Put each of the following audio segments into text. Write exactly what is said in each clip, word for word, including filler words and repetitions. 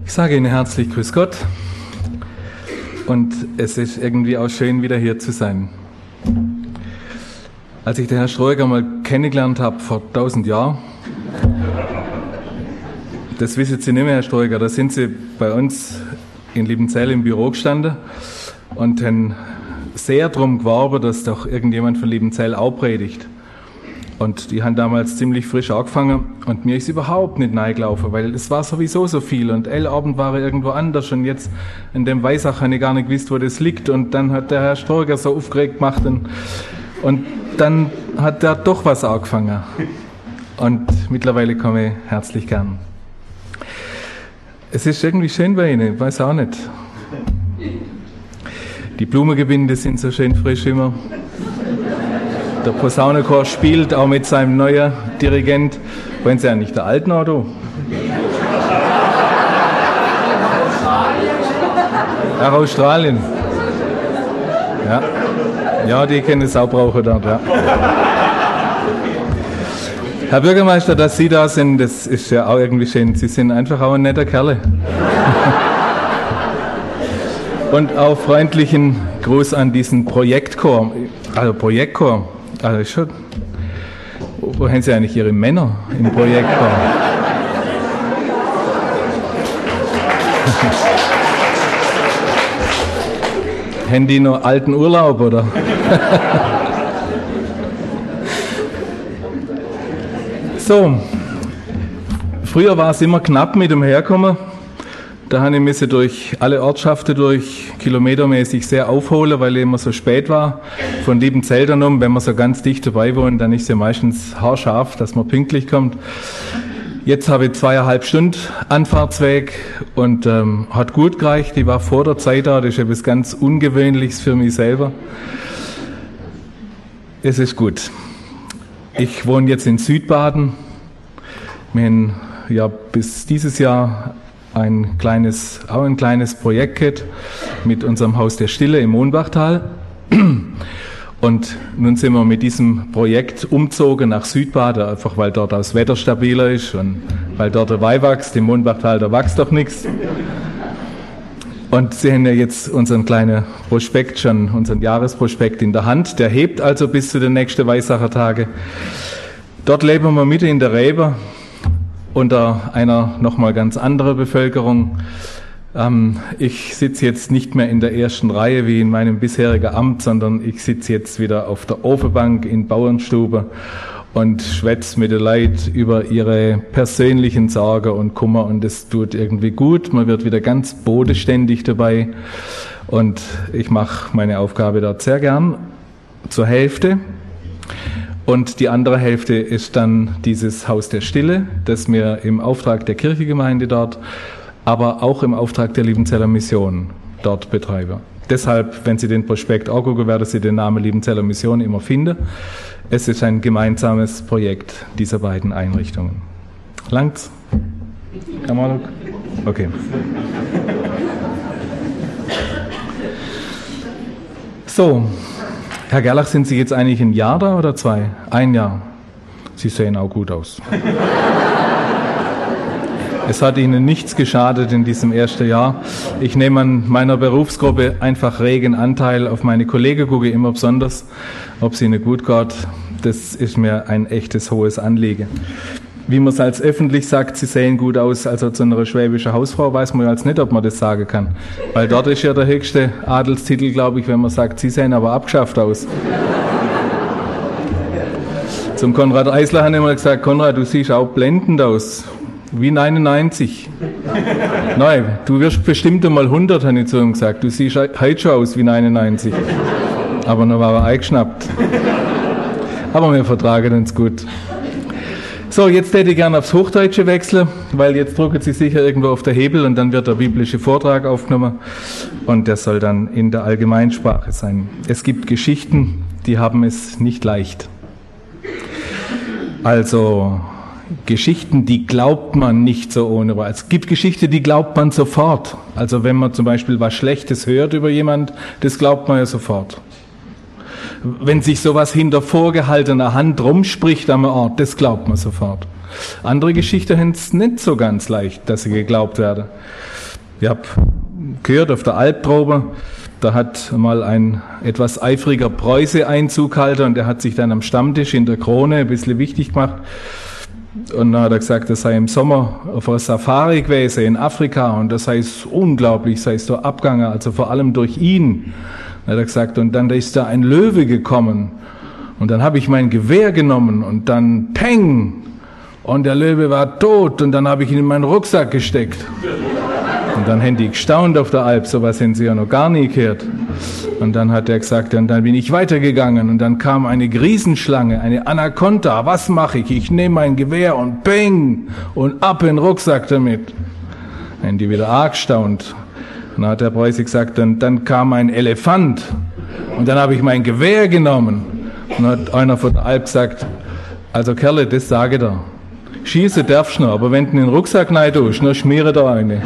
Ich sage Ihnen herzlich Grüß Gott und es ist irgendwie auch schön, wieder hier zu sein. Als ich den Herrn Stroeger mal kennengelernt habe, vor tausend Jahren, das wissen Sie nicht mehr, Herr Stroeger, da sind Sie bei uns in Liebenzell im Büro gestanden und haben sehr darum geworben, dass doch irgendjemand von Liebenzell auch predigt. Und die haben damals ziemlich frisch angefangen und mir ist überhaupt nicht reingelaufen, weil es war sowieso so viel und L-Abend war irgendwo anders und jetzt in dem Weissach habe ich gar nicht gewusst, wo das liegt und dann hat der Herr Stroeger so aufgeregt gemacht und, und dann hat der doch was angefangen und mittlerweile komme ich herzlich gern. Es ist irgendwie schön bei Ihnen, ich weiß auch nicht. Die Blumengebinde sind so schön frisch immer. Der Posaunenchor spielt auch mit seinem neuen Dirigent. Wollen Sie ja nicht der alten Auto? Nach Australien. Ja. Ja, die können es auch brauchen dort, ja. Herr Bürgermeister, dass Sie da sind, das ist ja auch irgendwie schön. Sie sind einfach auch ein netter Kerl. Und auch freundlichen Gruß an diesen Projektchor. Also Projektchor. Also schon. Wo haben Sie eigentlich Ihre Männer im Projektchor? Haben die noch alten Urlaub, oder? So. Früher war es immer knapp mit dem Herkommen. Da habe ich mich durch alle Ortschaften durch, kilometermäßig sehr aufholen, weil ich immer so spät war. Von Liebenzell um, wenn man so ganz dicht dabei wohnt, dann ist es ja meistens haarscharf, dass man pünktlich kommt. Jetzt habe ich zweieinhalb Stunden Anfahrtsweg und ähm, hat gut gereicht. Ich war vor der Zeit da, das ist etwas ganz Ungewöhnliches für mich selber. Es ist gut. Ich wohne jetzt in Südbaden. Wir haben ja bis dieses Jahr ein kleines, auch ein kleines Projekt gehabt mit unserem Haus der Stille im Mohnbachtal. Und nun sind wir mit diesem Projekt umgezogen nach Südbaden, einfach weil dort das Wetter stabiler ist und weil dort der Weih wächst. Im Mohnbachtal, da wächst doch nichts. Und Sie haben ja jetzt unseren kleinen Prospekt schon, unseren Jahresprospekt in der Hand. Der hebt also bis zu den nächsten Weissacher Tage. Dort leben wir mitten in der Rebe, unter einer nochmal ganz anderen Bevölkerung. Ähm, ich sitze jetzt nicht mehr in der ersten Reihe wie in meinem bisherigen Amt, sondern ich sitze jetzt wieder auf der Ofenbank in Bauernstube und schwätze mit den Leuten über ihre persönlichen Sorgen und Kummer und es tut irgendwie gut. Man wird wieder ganz bodenständig dabei und ich mache meine Aufgabe dort sehr gern zur Hälfte. Und die andere Hälfte ist dann dieses Haus der Stille, das wir im Auftrag der Kirchengemeinde dort, aber auch im Auftrag der Liebenzeller Mission dort betreiben. Deshalb, wenn Sie den Prospekt angucken, werden Sie den Namen Liebenzeller Mission immer finden. Es ist ein gemeinsames Projekt dieser beiden Einrichtungen. Langt's? Kamaluk? Okay. So. Herr Gerlach, sind Sie jetzt eigentlich ein Jahr da oder zwei? Ein Jahr. Sie sehen auch gut aus. Es hat Ihnen nichts geschadet in diesem ersten Jahr. Ich nehme an meiner Berufsgruppe einfach regen Anteil. Auf meine Kollegen gucke ich immer besonders, ob es ihnen gut geht. Das ist mir ein echtes hohes Anliegen. Wie man es als öffentlich sagt, Sie sehen gut aus, also zu einer schwäbischen Hausfrau, weiß man ja als nicht, ob man das sagen kann. Weil dort ist ja der höchste Adelstitel, glaube ich, wenn man sagt, Sie sehen aber abgeschafft aus. Zum Konrad Eisler haben wir mal gesagt, Konrad, du siehst auch blendend aus. Wie neunundneunzig. Nein, du wirst bestimmt einmal hundert, habe ich zu ihm gesagt. Du siehst heute schon aus wie neunundneunzig. Aber dann war er eingeschnappt. Aber wir vertragen uns gut. So, jetzt hätte ich gerne aufs Hochdeutsche wechseln, weil jetzt drücken Sie sicher irgendwo auf der Hebel und dann wird der biblische Vortrag aufgenommen und der soll dann in der Allgemeinsprache sein. Es gibt Geschichten, die haben es nicht leicht. Also Geschichten, die glaubt man nicht so ohne was. Es gibt Geschichten, die glaubt man sofort. Also wenn man zum Beispiel was Schlechtes hört über jemand, das glaubt man ja sofort. Wenn sich sowas hinter vorgehaltener Hand rumspricht am Ort, das glaubt man sofort. Andere Geschichten haben es nicht so ganz leicht, dass sie geglaubt werden. Ich habe gehört auf der Albprobe, da hat mal ein etwas eifriger Preuße Einzug gehalten und der hat sich dann am Stammtisch in der Krone ein bisschen wichtig gemacht. Und dann hat er gesagt, er sei im Sommer auf einer Safari gewesen in Afrika und das heißt unglaublich, sei es so abgegangen, also vor allem durch ihn. Dann hat er gesagt, und dann ist da ein Löwe gekommen und dann habe ich mein Gewehr genommen und dann Peng und der Löwe war tot und dann habe ich ihn in meinen Rucksack gesteckt. Und dann haben die gestaunt auf der Alp, sowas haben sie ja noch gar nie gehört. Und dann hat er gesagt, und dann bin ich weitergegangen und dann kam eine Riesenschlange, eine Anaconda. Was mache ich? Ich nehme mein Gewehr und peng und ab in den Rucksack damit. Dann haben die wieder arg gestaunt. Und dann hat der Preuße gesagt, und dann kam ein Elefant und dann habe ich mein Gewehr genommen. Und dann hat einer von der Alp gesagt, also Kerle, das sage ich dir. Schießen darfst du noch, aber wenn du in den Rucksack rein tust, dann schmiere da eine.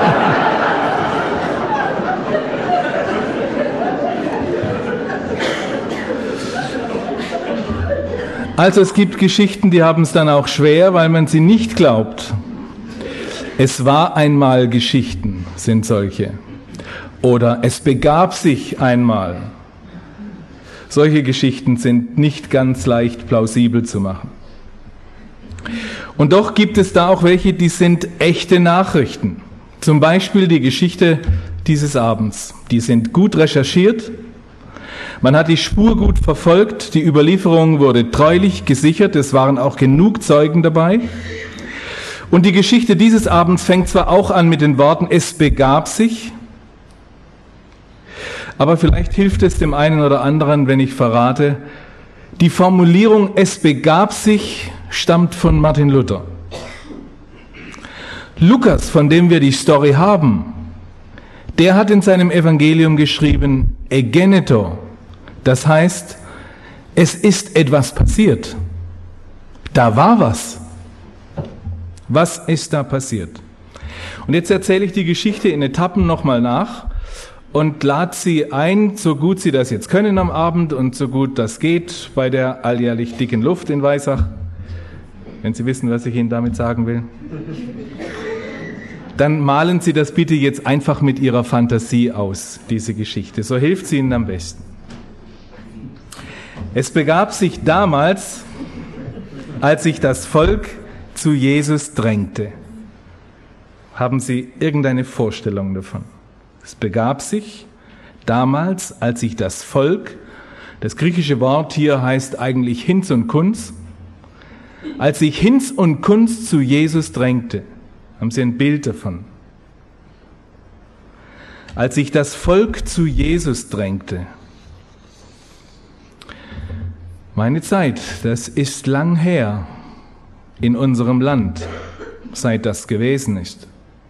Also es gibt Geschichten, die haben es dann auch schwer, weil man sie nicht glaubt. Es war einmal Geschichten, sind solche. Oder es begab sich einmal. Solche Geschichten sind nicht ganz leicht plausibel zu machen. Und doch gibt es da auch welche, die sind echte Nachrichten. Zum Beispiel die Geschichte dieses Abends. Die sind gut recherchiert. Man hat die Spur gut verfolgt. Die Überlieferung wurde treulich gesichert. Es waren auch genug Zeugen dabei. Und die Geschichte dieses Abends fängt zwar auch an mit den Worten, es begab sich. Aber vielleicht hilft es dem einen oder anderen, wenn ich verrate, die Formulierung es begab sich stammt von Martin Luther. Lukas, von dem wir die Story haben, der hat in seinem Evangelium geschrieben, egeneto, das heißt, es ist etwas passiert. Da war was. Was ist da passiert? Und jetzt erzähle ich die Geschichte in Etappen nochmal nach und lade Sie ein, so gut Sie das jetzt können am Abend und so gut das geht, bei der alljährlich dicken Luft in Weissach, wenn Sie wissen, was ich Ihnen damit sagen will. Dann malen Sie das bitte jetzt einfach mit Ihrer Fantasie aus, diese Geschichte. So hilft sie Ihnen am besten. Es begab sich damals, als sich das Volk zu Jesus drängte. Haben Sie irgendeine Vorstellung davon? Es begab sich damals, als sich das Volk, das griechische Wort hier heißt eigentlich Hinz und Kunz, als sich Hinz und Kunz zu Jesus drängte. Haben Sie ein Bild davon? Als sich das Volk zu Jesus drängte. Meine Zeit, das ist lang her in unserem Land, seit das gewesen ist.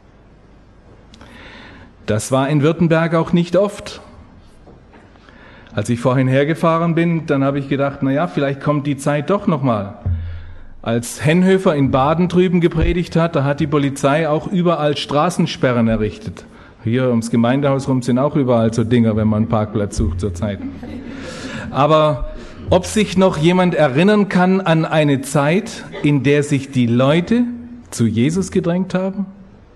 Das war in Württemberg auch nicht oft. Als ich vorhin hergefahren bin, dann habe ich gedacht, na ja, vielleicht kommt die Zeit doch nochmal. Als Hennhöfer in Baden drüben gepredigt hat, da hat die Polizei auch überall Straßensperren errichtet. Hier ums Gemeindehaus rum sind auch überall so Dinger, wenn man einen Parkplatz sucht zurzeit. Aber ob sich noch jemand erinnern kann an eine Zeit, in der sich die Leute zu Jesus gedrängt haben?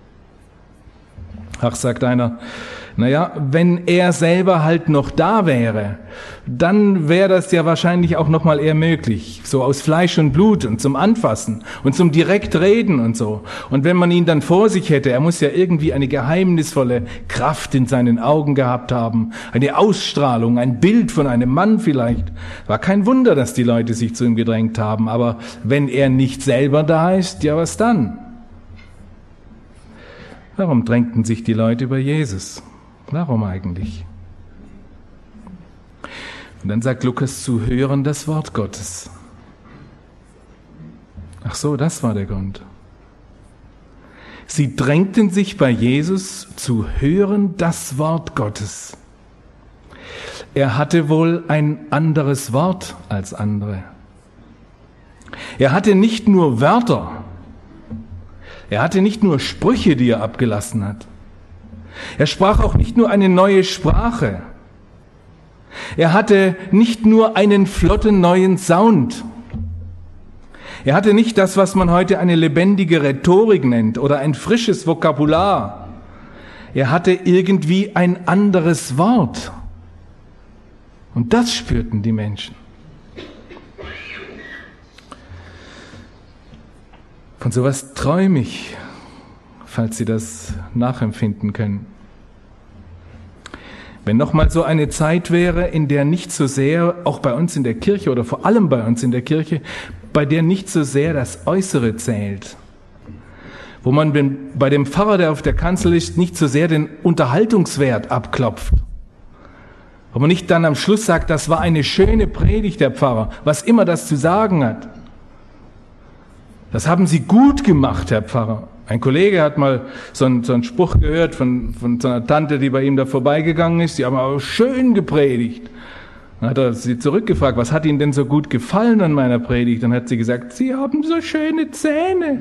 Ach, sagt einer, naja, wenn er selber halt noch da wäre, dann wäre das ja wahrscheinlich auch noch mal eher möglich. So aus Fleisch und Blut und zum Anfassen und zum Direktreden und so. Und wenn man ihn dann vor sich hätte, er muss ja irgendwie eine geheimnisvolle Kraft in seinen Augen gehabt haben, eine Ausstrahlung, ein Bild von einem Mann vielleicht. War kein Wunder, dass die Leute sich zu ihm gedrängt haben. Aber wenn er nicht selber da ist, ja was dann? Warum drängten sich die Leute über Jesus? Warum eigentlich? Und dann sagt Lukas, zu hören das Wort Gottes. Ach so, das war der Grund. Sie drängten sich bei Jesus zu hören das Wort Gottes. Er hatte wohl ein anderes Wort als andere. Er hatte nicht nur Wörter, er hatte nicht nur Sprüche, die er abgelassen hat. Er sprach auch nicht nur eine neue Sprache. Er hatte nicht nur einen flotten neuen Sound. Er hatte nicht das, was man heute eine lebendige Rhetorik nennt oder ein frisches Vokabular. Er hatte irgendwie ein anderes Wort. Und das spürten die Menschen. Von sowas träume ich, falls Sie das nachempfinden können. Wenn nochmal so eine Zeit wäre, in der nicht so sehr, auch bei uns in der Kirche oder vor allem bei uns in der Kirche, bei der nicht so sehr das Äußere zählt. Wo man bei dem Pfarrer, der auf der Kanzel ist, nicht so sehr den Unterhaltungswert abklopft. Wo man nicht dann am Schluss sagt, das war eine schöne Predigt, der Pfarrer, was immer das zu sagen hat. Das haben Sie gut gemacht, Herr Pfarrer. Ein Kollege hat mal so einen, so einen Spruch gehört von, von so einer Tante, die bei ihm da vorbeigegangen ist. Die haben aber schön gepredigt. Dann hat er sie zurückgefragt, was hat Ihnen denn so gut gefallen an meiner Predigt? Dann hat sie gesagt, Sie haben so schöne Zähne.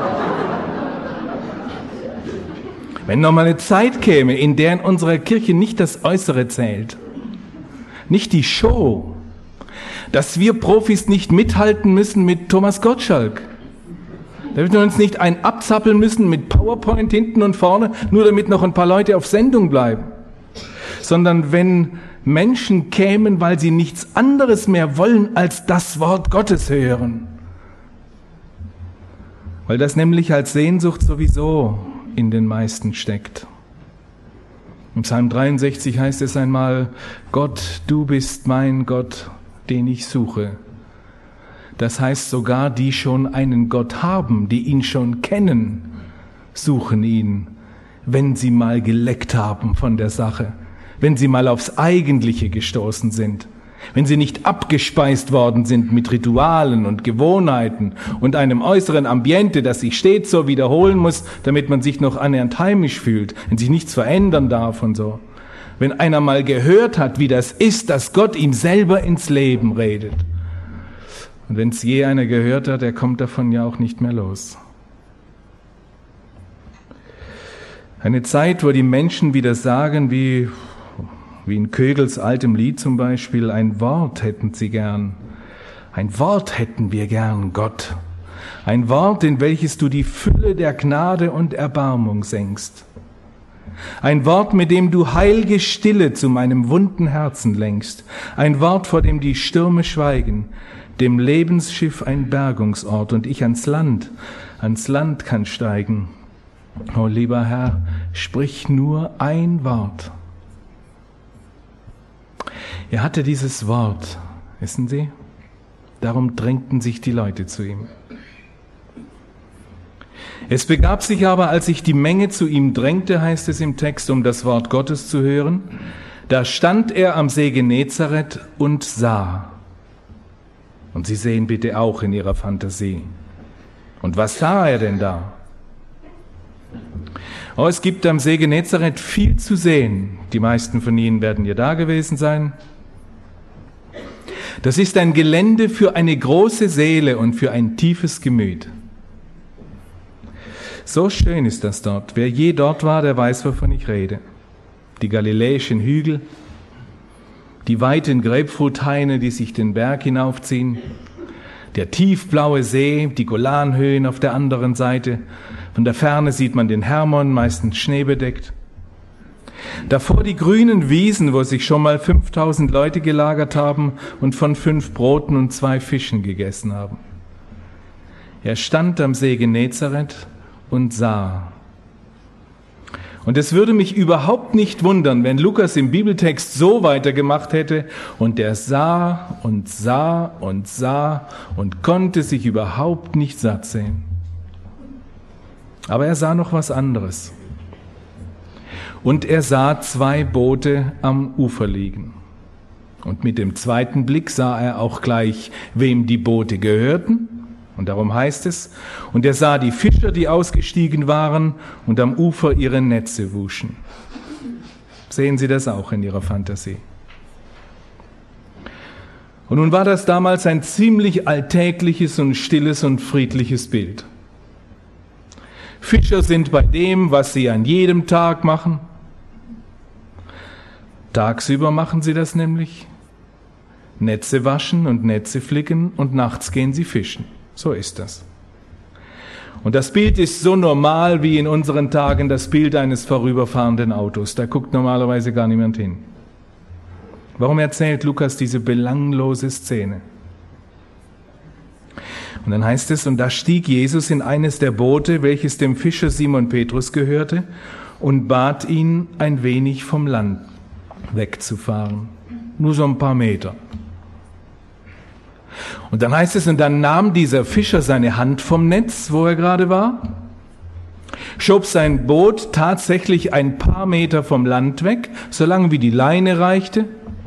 Wenn noch mal eine Zeit käme, in der in unserer Kirche nicht das Äußere zählt, nicht die Show, dass wir Profis nicht mithalten müssen mit Thomas Gottschalk, damit wir uns nicht ein abzappeln müssen mit PowerPoint hinten und vorne, nur damit noch ein paar Leute auf Sendung bleiben. Sondern wenn Menschen kämen, weil sie nichts anderes mehr wollen, als das Wort Gottes hören. Weil das nämlich als Sehnsucht sowieso in den meisten steckt. Im Psalm dreiundsechzig heißt es einmal, Gott, du bist mein Gott, den ich suche. Das heißt, sogar die schon einen Gott haben, die ihn schon kennen, suchen ihn, wenn sie mal geleckt haben von der Sache, wenn sie mal aufs Eigentliche gestoßen sind, wenn sie nicht abgespeist worden sind mit Ritualen und Gewohnheiten und einem äußeren Ambiente, das sich stets so wiederholen muss, damit man sich noch annähernd heimisch fühlt, wenn sich nichts verändern darf und so. Wenn einer mal gehört hat, wie das ist, dass Gott ihm selber ins Leben redet. Und wenn es je einer gehört hat, der kommt davon ja auch nicht mehr los. Eine Zeit, wo die Menschen wieder sagen, wie, wie in Kögels altem Lied zum Beispiel, ein Wort hätten sie gern. Ein Wort hätten wir gern, Gott. Ein Wort, in welches du die Fülle der Gnade und Erbarmung senkst. Ein Wort, mit dem du heilge Stille zu meinem wunden Herzen lenkst. Ein Wort, vor dem die Stürme schweigen. Dem Lebensschiff ein Bergungsort und ich ans Land, ans Land kann steigen. Oh lieber Herr, sprich nur ein Wort. Er hatte dieses Wort, wissen Sie? Darum drängten sich die Leute zu ihm. Es begab sich aber, als sich die Menge zu ihm drängte, heißt es im Text, um das Wort Gottes zu hören, da stand er am See Genezareth und sah. Und Sie sehen bitte auch in Ihrer Fantasie. Und was sah er denn da? Oh, es gibt am See Genezareth viel zu sehen. Die meisten von Ihnen werden ja da gewesen sein. Das ist ein Gelände für eine große Seele und für ein tiefes Gemüt. So schön ist das dort. Wer je dort war, der weiß, wovon ich rede. Die galiläischen Hügel, die weiten Grapefruithaine, die sich den Berg hinaufziehen, der tiefblaue See, die Golanhöhen auf der anderen Seite. Von der Ferne sieht man den Hermon, meistens schneebedeckt. Davor die grünen Wiesen, wo sich schon mal fünftausend Leute gelagert haben und von fünf Broten und zwei Fischen gegessen haben. Er stand am See Genezareth und sah. Und es würde mich überhaupt nicht wundern, wenn Lukas im Bibeltext so weitergemacht hätte, und er sah und sah und sah und konnte sich überhaupt nicht satt sehen. Aber er sah noch was anderes. Und er sah zwei Boote am Ufer liegen. Und mit dem zweiten Blick sah er auch gleich, wem die Boote gehörten. Und darum heißt es, und er sah die Fischer, die ausgestiegen waren und am Ufer ihre Netze wuschen. Sehen Sie das auch in Ihrer Fantasie? Und nun war das damals ein ziemlich alltägliches und stilles und friedliches Bild. Fischer sind bei dem, was sie an jedem Tag machen. Tagsüber machen sie das nämlich. Netze waschen und Netze flicken und nachts gehen sie fischen. So ist das. Und das Bild ist so normal wie in unseren Tagen das Bild eines vorüberfahrenden Autos. Da guckt normalerweise gar niemand hin. Warum erzählt Lukas diese belanglose Szene? Und dann heißt es, und da stieg Jesus in eines der Boote, welches dem Fischer Simon Petrus gehörte, und bat ihn, ein wenig vom Land wegzufahren. Nur so ein paar Meter. Und dann heißt es, und dann nahm dieser Fischer seine Hand vom Netz, wo er gerade war, schob sein Boot tatsächlich ein paar Meter vom Land weg, solange wie die Leine reichte.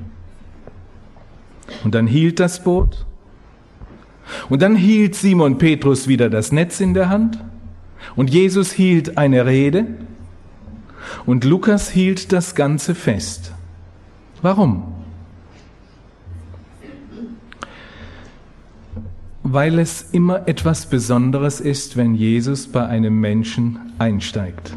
Und dann hielt das Boot. Und dann hielt Simon Petrus wieder das Netz in der Hand. Und Jesus hielt eine Rede. Und Lukas hielt das Ganze fest. Warum? Weil es immer etwas Besonderes ist, wenn Jesus bei einem Menschen einsteigt.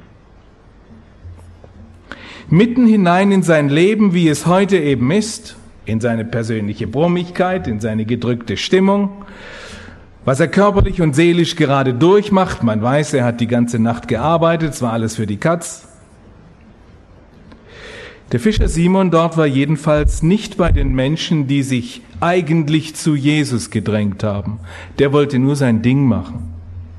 Mitten hinein in sein Leben, wie es heute eben ist, in seine persönliche Brummigkeit, in seine gedrückte Stimmung, was er körperlich und seelisch gerade durchmacht. Man weiß, er hat die ganze Nacht gearbeitet, es war alles für die Katz. Der Fischer Simon dort war jedenfalls nicht bei den Menschen, die sich eigentlich zu Jesus gedrängt haben. Der wollte nur sein Ding machen.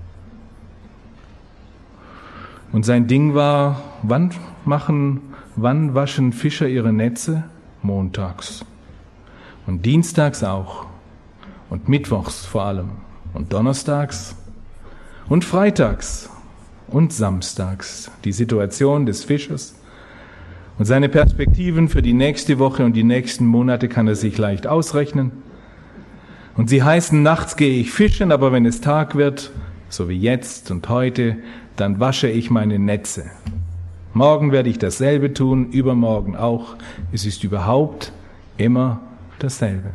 Und sein Ding war, wann machen, wann waschen Fischer ihre Netze? Montags. Und dienstags auch. Und mittwochs vor allem. Und donnerstags. Und freitags. Und samstags. Die Situation des Fischers. Und seine Perspektiven für die nächste Woche und die nächsten Monate kann er sich leicht ausrechnen. Und sie heißen, nachts gehe ich fischen, aber wenn es Tag wird, so wie jetzt und heute, dann wasche ich meine Netze. Morgen werde ich dasselbe tun, übermorgen auch. Es ist überhaupt immer dasselbe.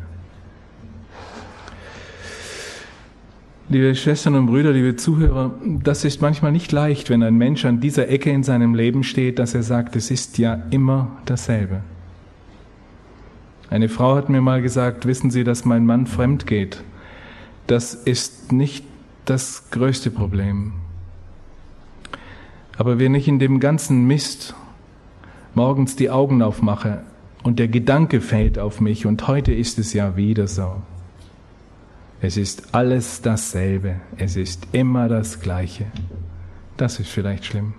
Liebe Schwestern und Brüder, liebe Zuhörer, das ist manchmal nicht leicht, wenn ein Mensch an dieser Ecke in seinem Leben steht, dass er sagt, es ist ja immer dasselbe. Eine Frau hat mir mal gesagt, wissen Sie, dass mein Mann fremd geht? Das ist nicht das größte Problem. Aber wenn ich in dem ganzen Mist morgens die Augen aufmache und der Gedanke fällt auf mich, und heute ist es ja wieder so. Es ist alles dasselbe. Es ist immer das Gleiche. Das ist vielleicht schlimm.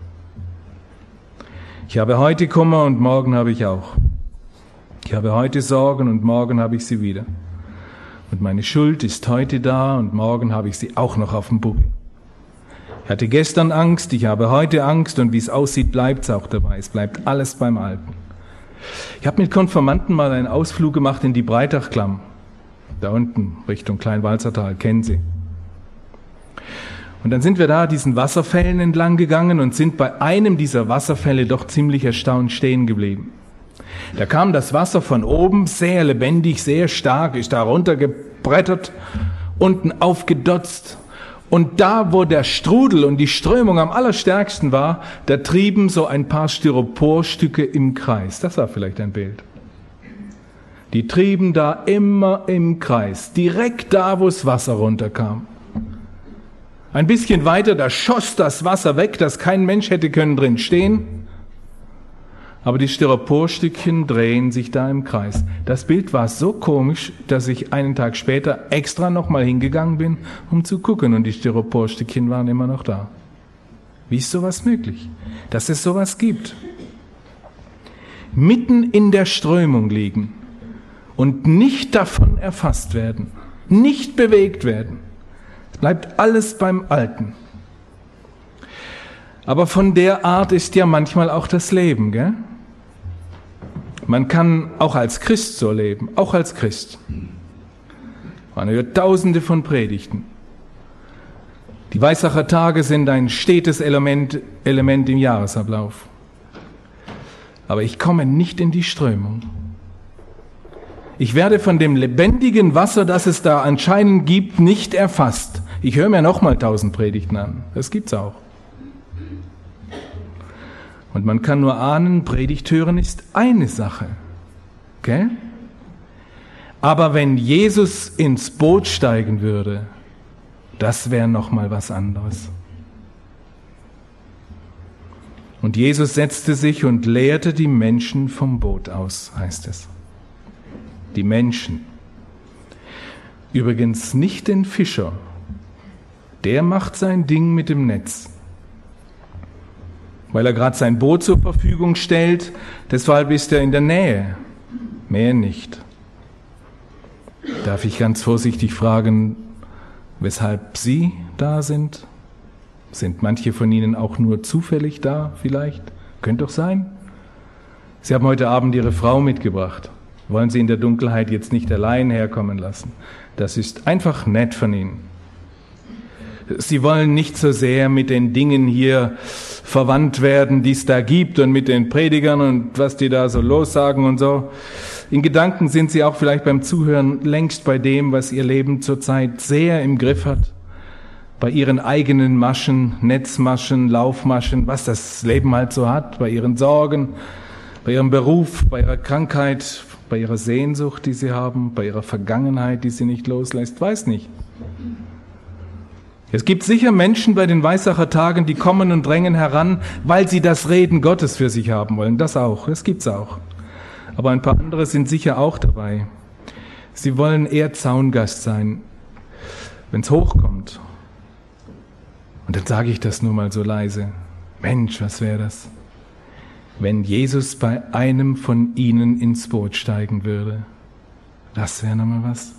Ich habe heute Kummer und morgen habe ich auch. Ich habe heute Sorgen und morgen habe ich sie wieder. Und meine Schuld ist heute da und morgen habe ich sie auch noch auf dem Buckel. Ich hatte gestern Angst, ich habe heute Angst und wie es aussieht, bleibt es auch dabei. Es bleibt alles beim Alten. Ich habe mit Konfirmanden mal einen Ausflug gemacht in die Breitachklamm. Da unten, Richtung Kleinwalzertal, kennen Sie. Und dann sind wir da diesen Wasserfällen entlang gegangen und sind bei einem dieser Wasserfälle doch ziemlich erstaunt stehen geblieben. Da kam das Wasser von oben, sehr lebendig, sehr stark, ist da runtergebrettert, unten aufgedotzt. Und da, wo der Strudel und die Strömung am allerstärksten war, da trieben so ein paar Styroporstücke im Kreis. Das war vielleicht ein Bild. Die trieben da immer im Kreis, direkt da, wo das Wasser runterkam. Ein bisschen weiter, da schoss das Wasser weg, dass kein Mensch hätte können drin stehen. Aber die Styroporstückchen drehen sich da im Kreis. Das Bild war so komisch, dass ich einen Tag später extra nochmal hingegangen bin, um zu gucken. Und die Styroporstückchen waren immer noch da. Wie ist sowas möglich? Dass es sowas gibt. Mitten in der Strömung liegen. Und nicht davon erfasst werden, nicht bewegt werden. Es bleibt alles beim Alten. Aber von der Art ist ja manchmal auch das Leben, gell? Man kann auch als Christ so leben, auch als Christ. Man hört tausende von Predigten. Die Weissacher Tage sind ein stetes Element, Element im Jahresablauf. Aber ich komme nicht in die Strömung. Ich werde von dem lebendigen Wasser, das es da anscheinend gibt, nicht erfasst. Ich höre mir nochmal tausend Predigten an. Das gibt's auch. Und man kann nur ahnen, Predigt hören ist eine Sache. Gell? Aber wenn Jesus ins Boot steigen würde, Das wäre noch mal was anderes. Und Jesus setzte sich und lehrte die Menschen vom Boot aus, heißt es. Die Menschen. Übrigens nicht den Fischer. Der macht sein Ding mit dem Netz. Weil er gerade sein Boot zur Verfügung stellt, deshalb ist er in der Nähe. Mehr nicht. Darf ich ganz vorsichtig fragen, weshalb Sie da sind? Sind manche von Ihnen auch nur zufällig da vielleicht? Könnte doch sein. Sie haben heute Abend Ihre Frau mitgebracht. Wollen Sie in der Dunkelheit jetzt nicht allein herkommen lassen? Das ist einfach nett von Ihnen. Sie wollen nicht so sehr mit den Dingen hier verwandt werden, die es da gibt und mit den Predigern und was die da so lossagen und so. In Gedanken sind Sie auch vielleicht beim Zuhören längst bei dem, was Ihr Leben zurzeit sehr im Griff hat. Bei Ihren eigenen Maschen, Netzmaschen, Laufmaschen, was das Leben halt so hat, bei Ihren Sorgen, bei Ihrem Beruf, bei Ihrer Krankheit, bei Ihrer Sehnsucht, die Sie haben, bei Ihrer Vergangenheit, die Sie nicht loslässt, weiß nicht. Es gibt sicher Menschen bei den Weissacher Tagen, die kommen und drängen heran, weil sie das Reden Gottes für sich haben wollen. Das auch, das gibt's auch. Aber ein paar andere sind sicher auch dabei. Sie wollen eher Zaungast sein, wenn's hochkommt. Und dann sage ich das nur mal so leise. Mensch, was wäre das, wenn Jesus bei einem von ihnen ins Boot steigen würde? Das wäre nochmal was.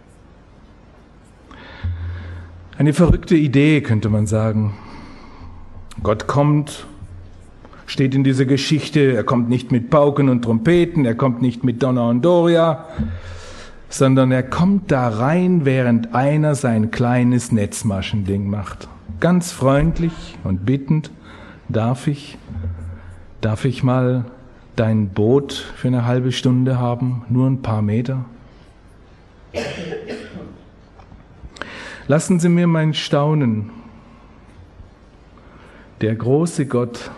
Eine verrückte Idee, könnte man sagen. Gott kommt, steht in dieser Geschichte, er kommt nicht mit Pauken und Trompeten, er kommt nicht mit Donner und Doria, sondern er kommt da rein, während einer sein kleines Netzmaschending macht. Ganz freundlich und bittend, darf ich, darf ich mal dein Boot für eine halbe Stunde haben, nur ein paar Meter? Lassen Sie mir mein Staunen. Der große Gott,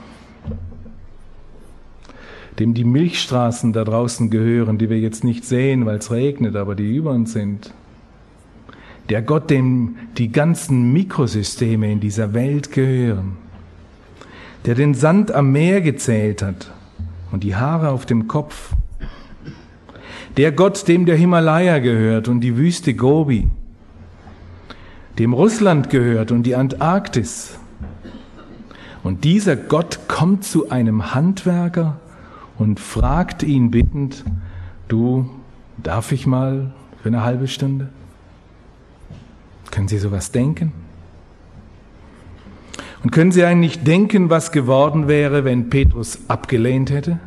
dem die Milchstraßen da draußen gehören, die wir jetzt nicht sehen, weil es regnet, aber die über uns sind. Der Gott, dem die ganzen Mikrosysteme in dieser Welt gehören. Der den Sand am Meer gezählt hat und die Haare auf dem Kopf. Der Gott, dem der Himalaya gehört und die Wüste Gobi. Dem Russland gehört und die Antarktis. Und dieser Gott kommt zu einem Handwerker und fragt ihn bittend, du, darf ich mal für eine halbe Stunde? Können Sie sowas denken? Und können Sie eigentlich denken, was geworden wäre, wenn Petrus abgelehnt hätte?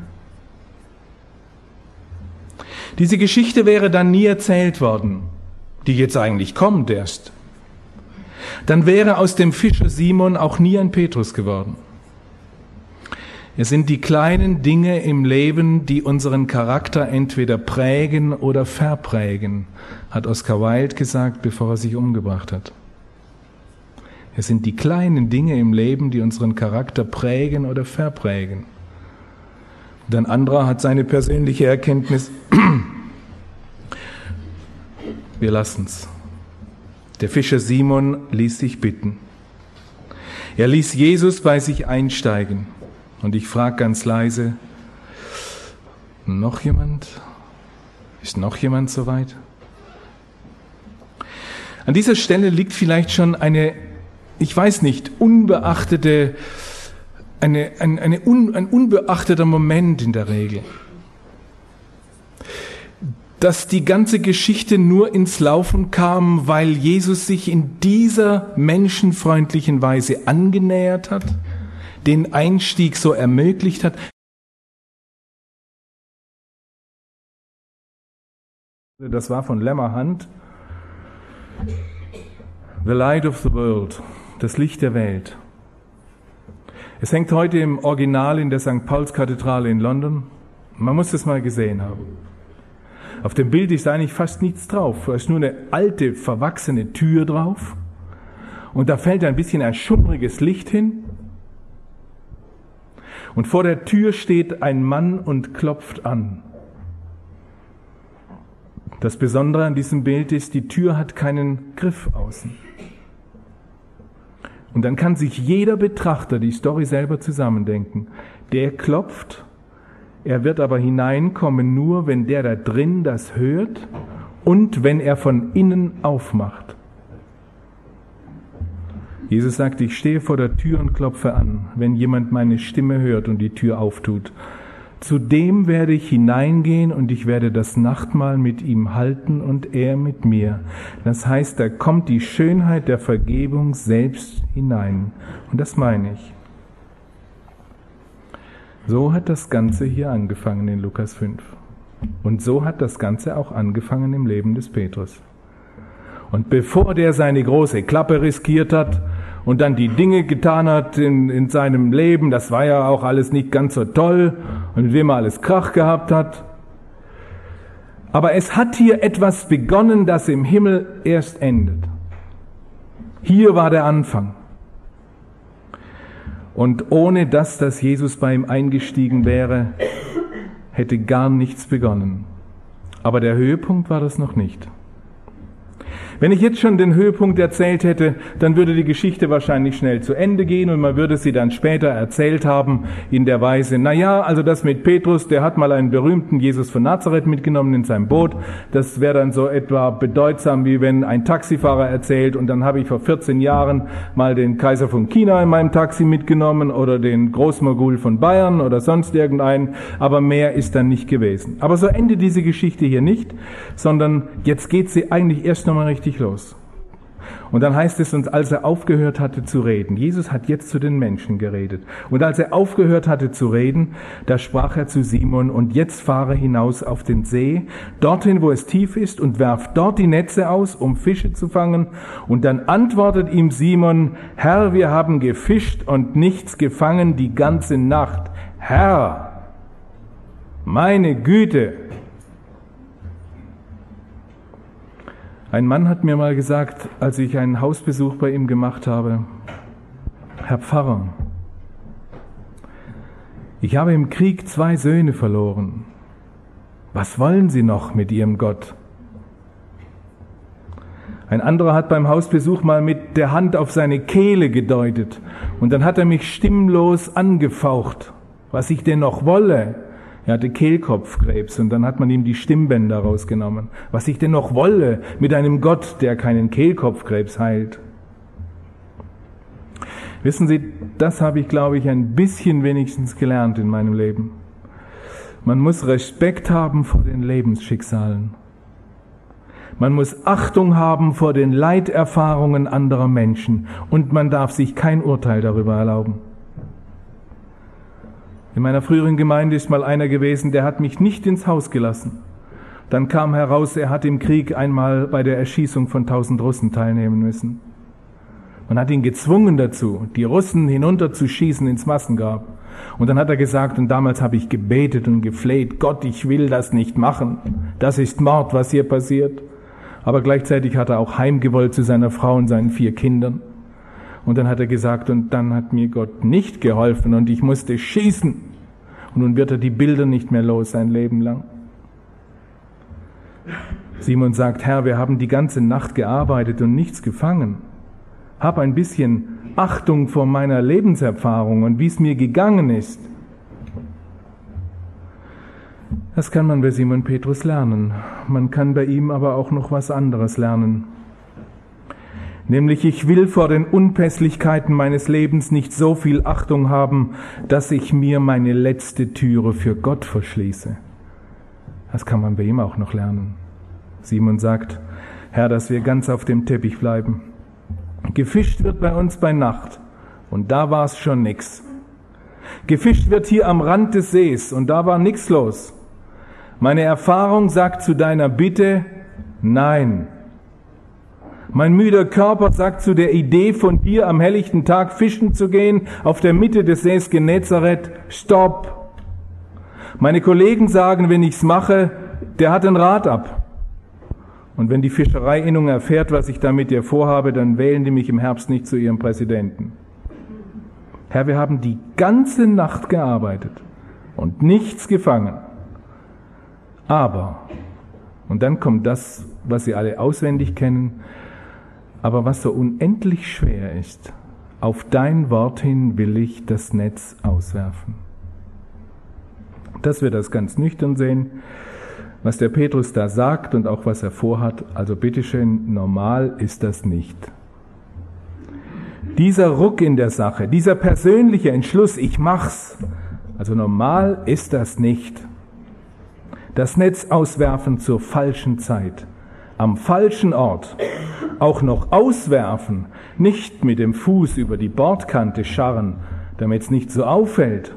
Diese Geschichte wäre dann nie erzählt worden, die jetzt eigentlich kommt erst. Dann wäre aus dem Fischer Simon auch nie ein Petrus geworden. Es sind die kleinen Dinge im Leben, die unseren Charakter entweder prägen oder verprägen, hat Oscar Wilde gesagt, bevor er sich umgebracht hat. Es sind die kleinen Dinge im Leben, die unseren Charakter prägen oder verprägen. Und ein anderer hat seine persönliche Erkenntnis. Wir lassen's. Der Fischer Simon ließ sich bitten. Er ließ Jesus bei sich einsteigen. Und ich frage ganz leise, noch jemand? Ist noch jemand soweit? An dieser Stelle liegt vielleicht schon eine, ich weiß nicht, unbeachtete, eine, eine, eine un, ein unbeachteter Moment in der Regel. Dass die ganze Geschichte nur ins Laufen kam, weil Jesus sich in dieser menschenfreundlichen Weise angenähert hat, den Einstieg so ermöglicht hat. Das war von Lemmer Hand. The Light of the World, das Licht der Welt. Es hängt heute im Original in der Sankt Paul's-Kathedrale in London. Man muss es mal gesehen haben. Auf dem Bild ist eigentlich fast nichts drauf. Da ist nur eine alte, verwachsene Tür drauf. Und da fällt ein bisschen ein schummriges Licht hin. Und vor der Tür steht ein Mann und klopft an. Das Besondere an diesem Bild ist, die Tür hat keinen Griff außen. Und dann kann sich jeder Betrachter die Story selber zusammendenken. Der klopft, er wird aber hineinkommen nur, wenn der da drin das hört und wenn er von innen aufmacht. Jesus sagt, ich stehe vor der Tür und klopfe an, wenn jemand meine Stimme hört und die Tür auftut. Zu dem werde ich hineingehen und ich werde das Nachtmahl mit ihm halten und er mit mir. Das heißt, da kommt die Schönheit der Vergebung selbst hinein. Und das meine ich. So hat das Ganze hier angefangen in Lukas fünf. Und so hat das Ganze auch angefangen im Leben des Petrus. Und bevor der seine große Klappe riskiert hat und dann die Dinge getan hat in, in seinem Leben, das war ja auch alles nicht ganz so toll und mit wem er alles Krach gehabt hat. Aber es hat hier etwas begonnen, das im Himmel erst endet. Hier war der Anfang. Und ohne das, dass Jesus bei ihm eingestiegen wäre, hätte gar nichts begonnen. Aber der Höhepunkt war das noch nicht. Wenn ich jetzt schon den Höhepunkt erzählt hätte, dann würde die Geschichte wahrscheinlich schnell zu Ende gehen und man würde sie dann später erzählt haben in der Weise, na ja, also das mit Petrus, der hat mal einen berühmten Jesus von Nazareth mitgenommen in seinem Boot. Das wäre dann so etwa bedeutsam, wie wenn ein Taxifahrer erzählt und dann habe ich vor vierzehn Jahren mal den Kaiser von China in meinem Taxi mitgenommen oder den Großmogul von Bayern oder sonst irgendeinen, aber mehr ist dann nicht gewesen. Aber so endet diese Geschichte hier nicht, sondern jetzt geht sie eigentlich erst nochmal richtig los. Und dann heißt es uns, als er aufgehört hatte zu reden, Jesus hat jetzt zu den Menschen geredet, und als er aufgehört hatte zu reden, da sprach er zu Simon, und jetzt fahre hinaus auf den See, dorthin, wo es tief ist, und werf dort die Netze aus, um Fische zu fangen. Und dann antwortet ihm Simon, Herr, wir haben gefischt und nichts gefangen die ganze Nacht. Herr, meine Güte! Ein Mann hat mir mal gesagt, als ich einen Hausbesuch bei ihm gemacht habe, Herr Pfarrer, ich habe im Krieg zwei Söhne verloren. Was wollen Sie noch mit Ihrem Gott? Ein anderer hat beim Hausbesuch mal mit der Hand auf seine Kehle gedeutet und dann hat er mich stimmlos angefaucht, was ich denn noch wolle. Er hatte Kehlkopfkrebs und dann hat man ihm die Stimmbänder rausgenommen. Was ich denn noch wolle mit einem Gott, der keinen Kehlkopfkrebs heilt. Wissen Sie, das habe ich, glaube ich, ein bisschen wenigstens gelernt in meinem Leben. Man muss Respekt haben vor den Lebensschicksalen. Man muss Achtung haben vor den Leiterfahrungen anderer Menschen und man darf sich kein Urteil darüber erlauben. In meiner früheren Gemeinde ist mal einer gewesen, der hat mich nicht ins Haus gelassen. Dann kam heraus, er hat im Krieg einmal bei der Erschießung von tausend Russen teilnehmen müssen. Man hat ihn gezwungen dazu, die Russen hinunterzuschießen ins Massengrab. Und dann hat er gesagt, und damals habe ich gebetet und gefleht, Gott, ich will das nicht machen. Das ist Mord, was hier passiert. Aber gleichzeitig hat er auch heimgewollt zu seiner Frau und seinen vier Kindern. Und dann hat er gesagt, und dann hat mir Gott nicht geholfen und ich musste schießen. Und nun wird er die Bilder nicht mehr los sein Leben lang. Simon sagt, Herr, wir haben die ganze Nacht gearbeitet und nichts gefangen. Hab ein bisschen Achtung vor meiner Lebenserfahrung und wie es mir gegangen ist. Das kann man bei Simon Petrus lernen. Man kann bei ihm aber auch noch was anderes lernen. Nämlich, ich will vor den Unpässlichkeiten meines Lebens nicht so viel Achtung haben, dass ich mir meine letzte Türe für Gott verschließe. Das kann man bei ihm auch noch lernen. Simon sagt, Herr, dass wir ganz auf dem Teppich bleiben. Gefischt wird bei uns bei Nacht und da war es schon nix. Gefischt wird hier am Rand des Sees und da war nix los. Meine Erfahrung sagt zu deiner Bitte, nein. Mein müder Körper sagt zu der Idee von dir, am helllichten Tag fischen zu gehen, auf der Mitte des Sees Genezareth, stopp. Meine Kollegen sagen, wenn ich's mache, der hat ein Rad ab. Und wenn die Fischereiinnung erfährt, was ich da mit dir vorhabe, dann wählen die mich im Herbst nicht zu ihrem Präsidenten. Herr, wir haben die ganze Nacht gearbeitet und nichts gefangen. Aber, und dann kommt das, was Sie alle auswendig kennen, aber was so unendlich schwer ist, auf dein Wort hin will ich das Netz auswerfen. Dass wir das ganz nüchtern sehen, was der Petrus da sagt und auch was er vorhat, also bitteschön, normal ist das nicht. Dieser Ruck in der Sache, dieser persönliche Entschluss, ich mach's, also normal ist das nicht. Das Netz auswerfen zur falschen Zeit, am falschen Ort, auch noch auswerfen, nicht mit dem Fuß über die Bordkante scharren, damit es nicht so auffällt.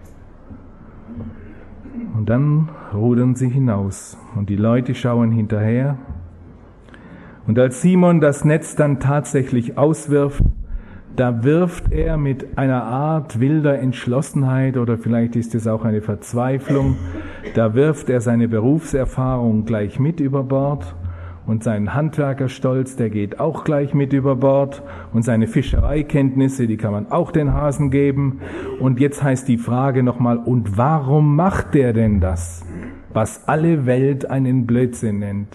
Und dann rudern sie hinaus und die Leute schauen hinterher. Und als Simon das Netz dann tatsächlich auswirft, da wirft er mit einer Art wilder Entschlossenheit, oder vielleicht ist es auch eine Verzweiflung, da wirft er seine Berufserfahrung gleich mit über Bord und seinen Handwerkerstolz, der geht auch gleich mit über Bord und seine Fischereikenntnisse, die kann man auch den Hasen geben. Und jetzt heißt die Frage nochmal, und warum macht der denn das, was alle Welt einen Blödsinn nennt?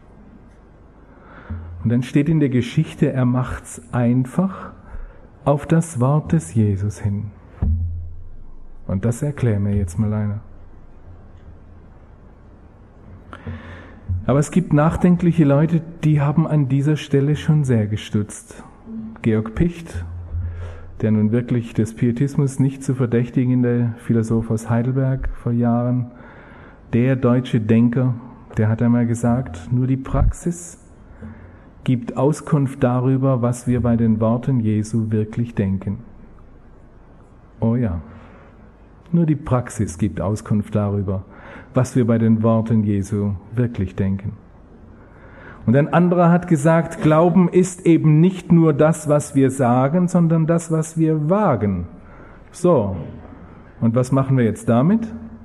Und dann steht in der Geschichte, er macht's einfach auf das Wort des Jesus hin. Und das erklären wir jetzt mal einer. Aber es gibt nachdenkliche Leute, die haben an dieser Stelle schon sehr gestutzt. Georg Picht, der nun wirklich des Pietismus nicht zu verdächtigen, der Philosoph aus Heidelberg vor Jahren, der deutsche Denker, der hat einmal gesagt, nur die Praxis gibt Auskunft darüber, was wir bei den Worten Jesu wirklich denken. Oh ja, nur die Praxis gibt Auskunft darüber, was wir bei den Worten Jesu wirklich denken. Und ein anderer hat gesagt, Glauben ist eben nicht nur das, was wir sagen, sondern das, was wir wagen. So, und was machen wir jetzt damit?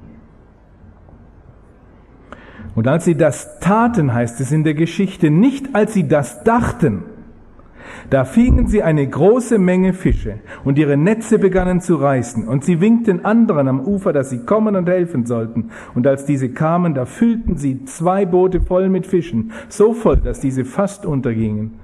Und als sie das taten, heißt es in der Geschichte, nicht als sie das dachten, da fingen sie eine große Menge Fische und ihre Netze begannen zu reißen und sie winkten anderen am Ufer, dass sie kommen und helfen sollten. Und als diese kamen, da füllten sie zwei Boote voll mit Fischen, so voll, dass diese fast untergingen.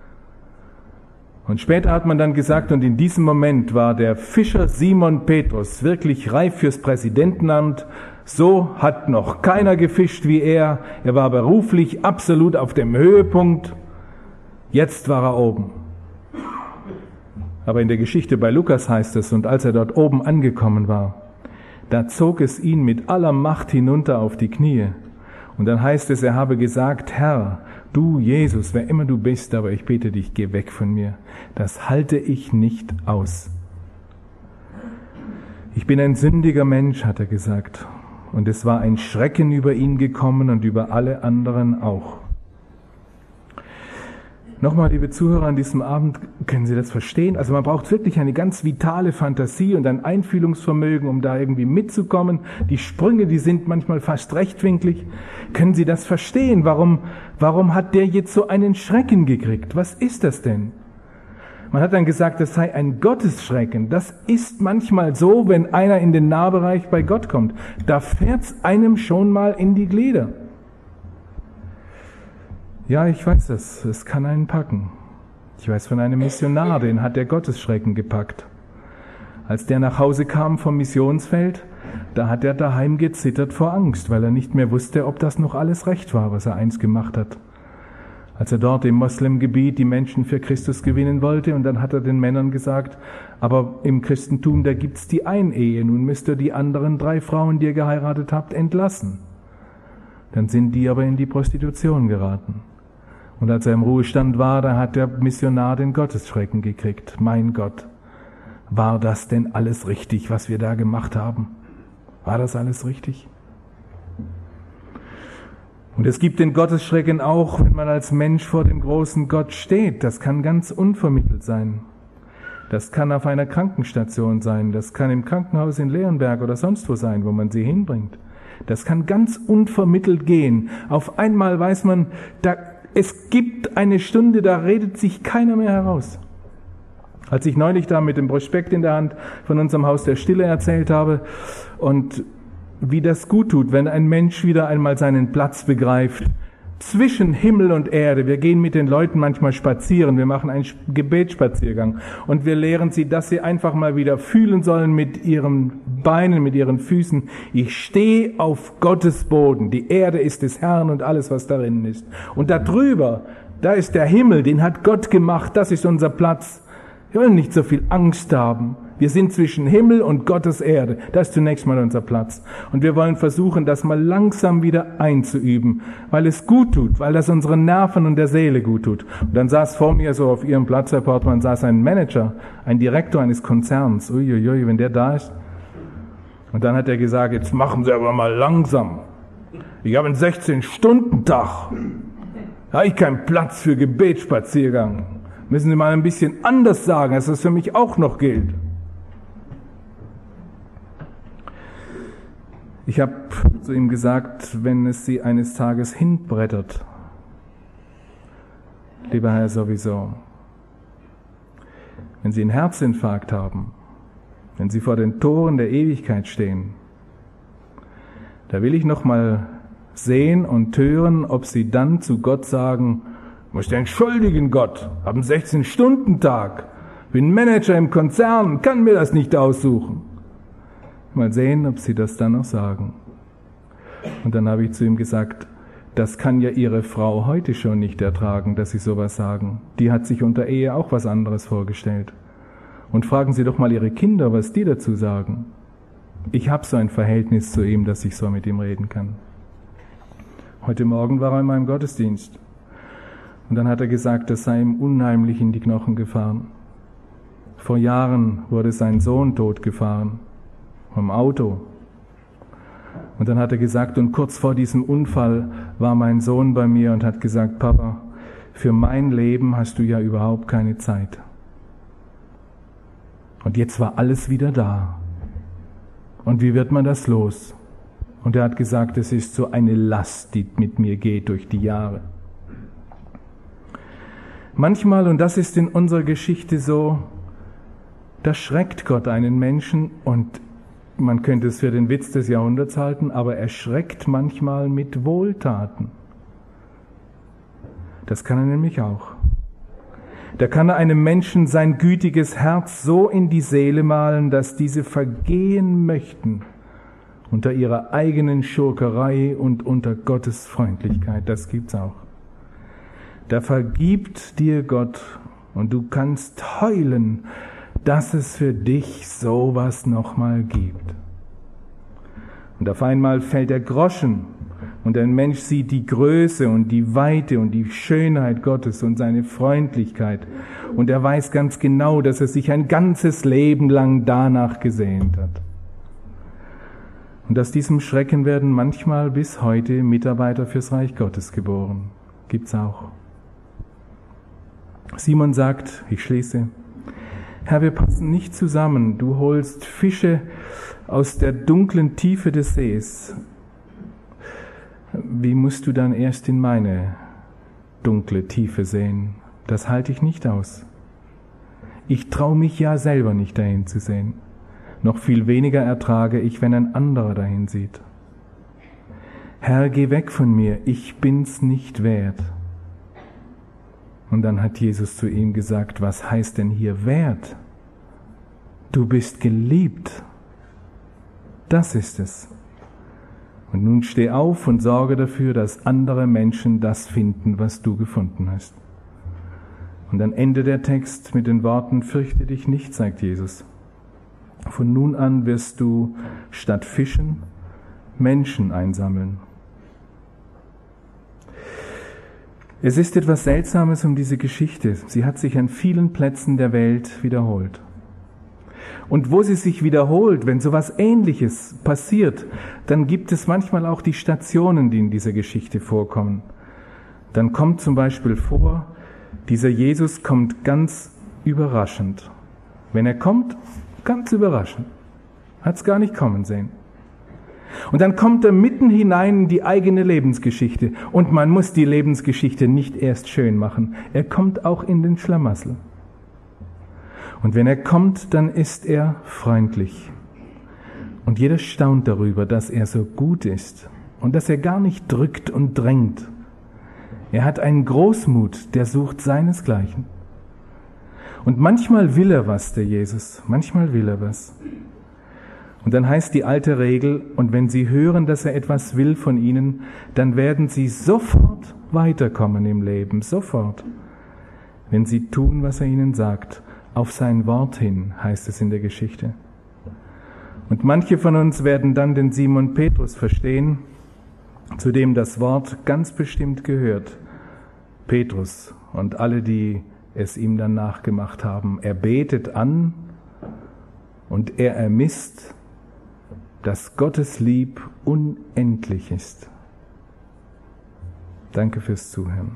Und später hat man dann gesagt, und in diesem Moment war der Fischer Simon Petrus wirklich reif fürs Präsidentenamt. So hat noch keiner gefischt wie er. Er war beruflich absolut auf dem Höhepunkt. Jetzt war er oben. Aber in der Geschichte bei Lukas heißt es, und als er dort oben angekommen war, da zog es ihn mit aller Macht hinunter auf die Knie. Und dann heißt es, er habe gesagt, Herr, du Jesus, wer immer du bist, aber ich bete dich, geh weg von mir. Das halte ich nicht aus. Ich bin ein sündiger Mensch, hat er gesagt. Und es war ein Schrecken über ihn gekommen und über alle anderen auch. Nochmal, liebe Zuhörer, an diesem Abend, können Sie das verstehen? Also man braucht wirklich eine ganz vitale Fantasie und ein Einfühlungsvermögen, um da irgendwie mitzukommen. Die Sprünge, die sind manchmal fast rechtwinklig. Können Sie das verstehen? Warum, warum hat der jetzt so einen Schrecken gekriegt? Was ist das denn? Man hat dann gesagt, das sei ein Gottesschrecken. Das ist manchmal so, wenn einer in den Nahbereich bei Gott kommt. Da fährt's einem schon mal in die Glieder. Ja, ich weiß das. Es kann einen packen. Ich weiß von einem Missionar, den hat der Gottesschrecken gepackt. Als der nach Hause kam vom Missionsfeld, da hat er daheim gezittert vor Angst, weil er nicht mehr wusste, ob das noch alles recht war, was er einst gemacht hat. Als er dort im Moslemgebiet die Menschen für Christus gewinnen wollte, und dann hat er den Männern gesagt, aber im Christentum, da gibt's die Einehe, nun müsst ihr die anderen drei Frauen, die ihr geheiratet habt, entlassen. Dann sind die aber in die Prostitution geraten. Und als er im Ruhestand war, da hat der Missionar den Gottesschrecken gekriegt. Mein Gott, war das denn alles richtig, was wir da gemacht haben? War das alles richtig? Und es gibt den Gottesschrecken auch, wenn man als Mensch vor dem großen Gott steht. Das kann ganz unvermittelt sein. Das kann auf einer Krankenstation sein. Das kann im Krankenhaus in Leonberg oder sonst wo sein, wo man sie hinbringt. Das kann ganz unvermittelt gehen. Auf einmal weiß man, da, es gibt eine Stunde, da redet sich keiner mehr heraus. Als ich neulich da mit dem Prospekt in der Hand von unserem Haus der Stille erzählt habe und wie das gut tut, wenn ein Mensch wieder einmal seinen Platz begreift, zwischen Himmel und Erde. Wir gehen mit den Leuten manchmal spazieren, wir machen einen Gebetsspaziergang und wir lehren sie, dass sie einfach mal wieder fühlen sollen mit ihren Beinen, mit ihren Füßen. Ich stehe auf Gottes Boden. Die Erde ist des Herrn und alles, was darin ist. Und da drüber, da ist der Himmel, den hat Gott gemacht, das ist unser Platz. Wir wollen nicht so viel Angst haben. Wir sind zwischen Himmel und Gottes Erde. Das ist zunächst mal unser Platz. Und wir wollen versuchen, das mal langsam wieder einzuüben, weil es gut tut, weil das unseren Nerven und der Seele gut tut. Und dann saß vor mir so auf ihrem Platz, Herr Portmann, saß ein Manager, ein Direktor eines Konzerns. Uiuiui, wenn der da ist. Und dann hat er gesagt, jetzt machen Sie aber mal langsam. Ich habe einen sechzehn-Stunden-Tag. Da habe ich keinen Platz für Gebetsspaziergang. Müssen Sie mal ein bisschen anders sagen, dass das für mich auch noch gilt. Ich habe zu ihm gesagt, wenn es Sie eines Tages hinbrettert, lieber Herr sowieso, wenn Sie einen Herzinfarkt haben, wenn Sie vor den Toren der Ewigkeit stehen, da will ich noch mal sehen und hören, ob Sie dann zu Gott sagen, ich möchte entschuldigen Gott, habe einen sechzehn-Stunden-Tag, bin Manager im Konzern, kann mir das nicht aussuchen. Mal sehen, ob Sie das dann noch sagen. Und dann habe ich zu ihm gesagt, das kann ja Ihre Frau heute schon nicht ertragen, dass Sie sowas sagen. Die hat sich unter Ehe auch was anderes vorgestellt. Und fragen Sie doch mal Ihre Kinder, was die dazu sagen. Ich habe so ein Verhältnis zu ihm, dass ich so mit ihm reden kann. Heute Morgen war er in meinem Gottesdienst. Und dann hat er gesagt, das sei ihm unheimlich in die Knochen gefahren. Vor Jahren wurde sein Sohn totgefahren. Vom Auto. Und dann hat er gesagt, und kurz vor diesem Unfall war mein Sohn bei mir und hat gesagt, Papa, für mein Leben hast du ja überhaupt keine Zeit. Und jetzt war alles wieder da. Und wie wird man das los? Und er hat gesagt, es ist so eine Last, die mit mir geht durch die Jahre. Manchmal, und das ist in unserer Geschichte so, da schreckt Gott einen Menschen und man könnte es für den Witz des Jahrhunderts halten, aber er schreckt manchmal mit Wohltaten. Das kann er nämlich auch. Da kann er einem Menschen sein gütiges Herz so in die Seele malen, dass diese vergehen möchten unter ihrer eigenen Schurkerei und unter Gottes Freundlichkeit. Das gibt's auch. Da vergibt dir Gott und du kannst heulen, dass es für dich sowas nochmal gibt. Und auf einmal fällt der Groschen und ein Mensch sieht die Größe und die Weite und die Schönheit Gottes und seine Freundlichkeit und er weiß ganz genau, dass er sich ein ganzes Leben lang danach gesehnt hat. Und aus diesem Schrecken werden manchmal bis heute Mitarbeiter fürs Reich Gottes geboren. Gibt's auch. Simon sagt, ich schließe, Herr, wir passen nicht zusammen. Du holst Fische aus der dunklen Tiefe des Sees. Wie musst du dann erst in meine dunkle Tiefe sehen? Das halte ich nicht aus. Ich traue mich ja selber nicht dahin zu sehen. Noch viel weniger ertrage ich, wenn ein anderer dahin sieht. Herr, geh weg von mir, ich bin's nicht wert. Und dann hat Jesus zu ihm gesagt, was heißt denn hier wert? Du bist geliebt. Das ist es. Und nun steh auf und sorge dafür, dass andere Menschen das finden, was du gefunden hast. Und dann endet der Text mit den Worten, fürchte dich nicht, sagt Jesus. Von nun an wirst du statt Fischen Menschen einsammeln. Es ist etwas Seltsames um diese Geschichte. Sie hat sich an vielen Plätzen der Welt wiederholt. Und wo sie sich wiederholt, wenn sowas Ähnliches passiert, dann gibt es manchmal auch die Stationen, die in dieser Geschichte vorkommen. Dann kommt zum Beispiel vor, dieser Jesus kommt ganz überraschend. Wenn er kommt, ganz überraschend. Hat's gar nicht kommen sehen. Und dann kommt er mitten hinein in die eigene Lebensgeschichte. Und man muss die Lebensgeschichte nicht erst schön machen. Er kommt auch in den Schlamassel. Und wenn er kommt, dann ist er freundlich. Und jeder staunt darüber, dass er so gut ist und dass er gar nicht drückt und drängt. Er hat einen Großmut, der sucht seinesgleichen. Und manchmal will er was, der Jesus, manchmal will er was. Und dann heißt die alte Regel, und wenn sie hören, dass er etwas will von ihnen, dann werden sie sofort weiterkommen im Leben, sofort. Wenn sie tun, was er ihnen sagt, auf sein Wort hin, heißt es in der Geschichte. Und manche von uns werden dann den Simon Petrus verstehen, zu dem das Wort ganz bestimmt gehört. Petrus und alle, die es ihm dann nachgemacht haben. Er betet an und er ermisst, dass Gottes Lieb unendlich ist. Danke fürs Zuhören.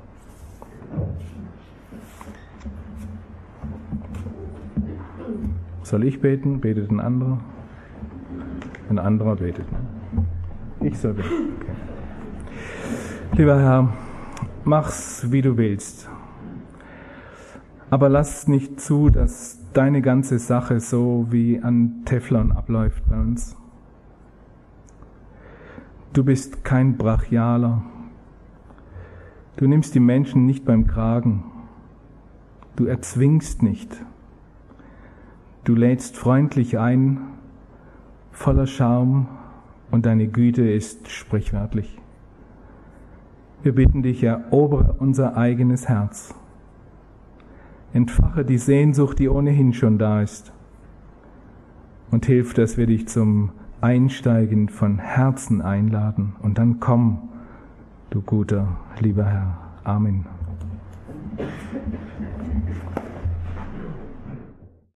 Soll ich beten? Betet ein anderer? Ein anderer betet. Ich soll beten. Okay. Lieber Herr, mach's, wie du willst. Aber lass nicht zu, dass deine ganze Sache so wie an Teflon abläuft bei uns. Du bist kein Brachialer. Du nimmst die Menschen nicht beim Kragen. Du erzwingst nicht. Du lädst freundlich ein, voller Charme, und deine Güte ist sprichwörtlich. Wir bitten dich, erobere unser eigenes Herz. Entfache die Sehnsucht, die ohnehin schon da ist. Und hilf, dass wir dich zum Einsteigen von Herzen einladen. Und dann komm, du guter, lieber Herr. Amen.